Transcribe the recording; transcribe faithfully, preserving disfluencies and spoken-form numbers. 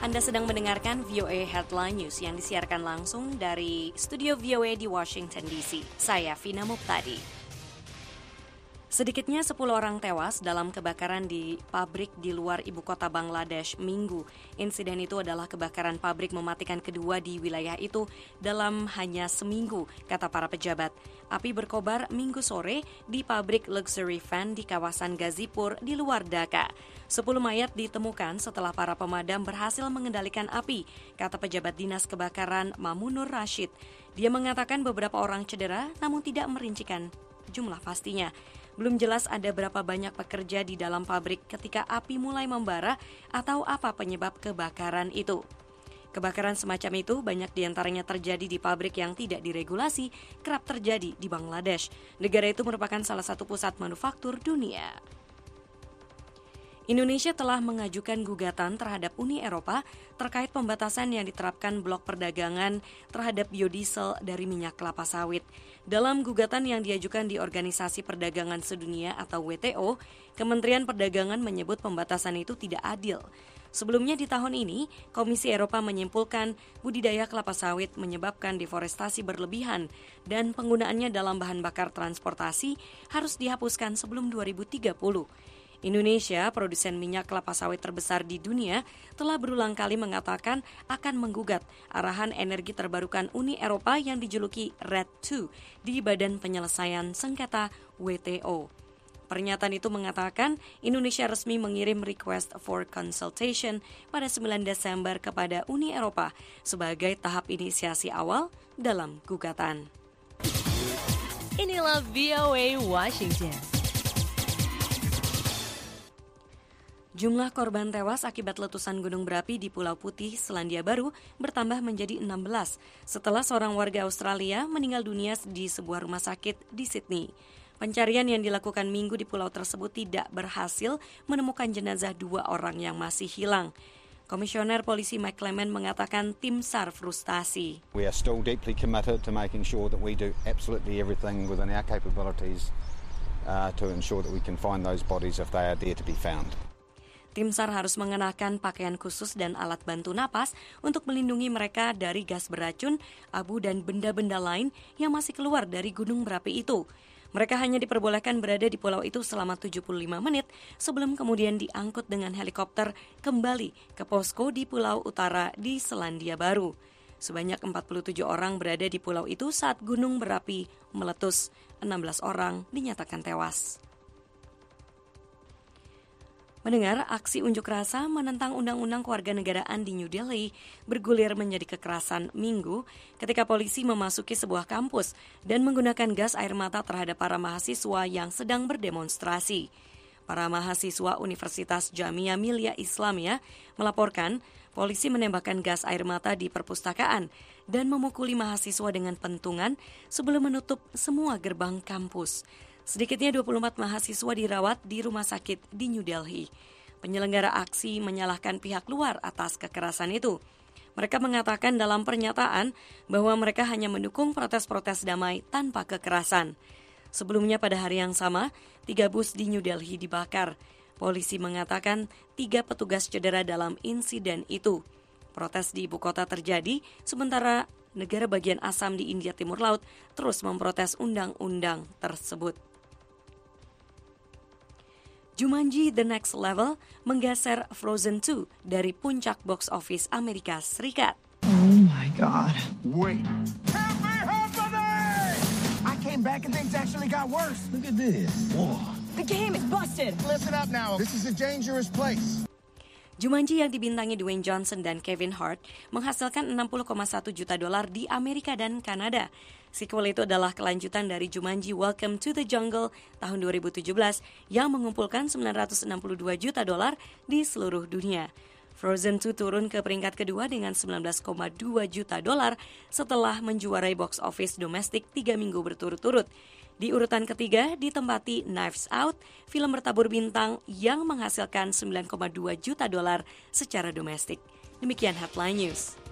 Anda sedang mendengarkan V O A Headline News yang disiarkan langsung dari studio V O A di Washington D C. Saya Vina Muptadi. Sedikitnya sepuluh orang tewas dalam kebakaran di pabrik di luar ibu kota Bangladesh Minggu. Insiden itu adalah kebakaran pabrik mematikan kedua di wilayah itu dalam hanya seminggu, kata para pejabat. Api berkobar Minggu sore di pabrik luxury van di kawasan Gazipur di luar Dhaka. Sepuluh mayat ditemukan setelah para pemadam berhasil mengendalikan api, kata pejabat dinas kebakaran Mamunur Rashid. Dia mengatakan beberapa orang cedera namun tidak merincikan jumlah pastinya. Belum jelas ada berapa banyak pekerja di dalam pabrik ketika api mulai membara atau apa penyebab kebakaran itu. Kebakaran semacam itu banyak diantaranya terjadi di pabrik yang tidak diregulasi, kerap terjadi di Bangladesh. Negara itu merupakan salah satu pusat manufaktur dunia. Indonesia telah mengajukan gugatan terhadap Uni Eropa terkait pembatasan yang diterapkan blok perdagangan terhadap biodiesel dari minyak kelapa sawit. Dalam gugatan yang diajukan di Organisasi Perdagangan Sedunia atau W T O, Kementerian Perdagangan menyebut pembatasan itu tidak adil. Sebelumnya di tahun ini, Komisi Eropa menyimpulkan budidaya kelapa sawit menyebabkan deforestasi berlebihan dan penggunaannya dalam bahan bakar transportasi harus dihapuskan sebelum dua ribu tiga puluh. Indonesia, produsen minyak kelapa sawit terbesar di dunia, telah berulang kali mengatakan akan menggugat arahan energi terbarukan Uni Eropa yang dijuluki R E D dua di Badan Penyelesaian Sengketa W T O. Pernyataan itu mengatakan Indonesia resmi mengirim request for consultation pada sembilan Desember kepada Uni Eropa sebagai tahap inisiasi awal dalam gugatan. Inilah V O A Washington. Jumlah korban tewas akibat letusan gunung berapi di Pulau Putih, Selandia Baru bertambah menjadi enam belas setelah seorang warga Australia meninggal dunia di sebuah rumah sakit di Sydney. Pencarian yang dilakukan Minggu di pulau tersebut tidak berhasil menemukan jenazah dua orang yang masih hilang. Komisioner Polisi Mike Clement mengatakan tim SAR frustasi. We are still deeply committed to making sure that we do absolutely everything within our capabilities uh, to ensure that we can find those bodies if they are there to be found. Tim SAR harus mengenakan pakaian khusus dan alat bantu napas untuk melindungi mereka dari gas beracun, abu dan benda-benda lain yang masih keluar dari gunung berapi itu. Mereka hanya diperbolehkan berada di pulau itu selama tujuh puluh lima menit sebelum kemudian diangkut dengan helikopter kembali ke posko di Pulau Utara di Selandia Baru. Sebanyak empat puluh tujuh orang berada di pulau itu saat gunung berapi meletus. enam belas orang dinyatakan tewas. Mendengar aksi unjuk rasa menentang Undang-Undang Kewarganegaraan di New Delhi bergulir menjadi kekerasan Minggu ketika polisi memasuki sebuah kampus dan menggunakan gas air mata terhadap para mahasiswa yang sedang berdemonstrasi. Para mahasiswa Universitas Jamia Millia Islamia melaporkan polisi menembakkan gas air mata di perpustakaan dan memukuli mahasiswa dengan pentungan sebelum menutup semua gerbang kampus. Sedikitnya dua puluh empat mahasiswa dirawat di rumah sakit di New Delhi. Penyelenggara aksi menyalahkan pihak luar atas kekerasan itu. Mereka mengatakan dalam pernyataan bahwa mereka hanya mendukung protes-protes damai tanpa kekerasan. Sebelumnya pada hari yang sama, tiga bus di New Delhi dibakar. Polisi mengatakan tiga petugas cedera dalam insiden itu. Protes di ibu kota terjadi sementara negara bagian Assam di India Timur Laut terus memprotes undang-undang tersebut. Jumanji The Next Level menggeser Frozen two dari puncak box office Amerika Serikat. Oh my God. Wait. Help me, help me! I came back and things actually got worse. Look at this. Whoa. The game is busted. Listen up now. This is a dangerous place. Jumanji yang dibintangi Dwayne Johnson dan Kevin Hart menghasilkan enam puluh koma satu juta dolar di Amerika dan Kanada. Sequel itu adalah kelanjutan dari Jumanji Welcome to the Jungle tahun dua ribu tujuh belas yang mengumpulkan sembilan ratus enam puluh dua juta dolar di seluruh dunia. Frozen two turun ke peringkat kedua dengan sembilan belas koma dua juta dolar setelah menjuarai box office domestik tiga minggu berturut-turut. Di urutan ketiga ditempati Knives Out, film bertabur bintang yang menghasilkan sembilan koma dua juta dolar secara domestik. Demikian Headline News.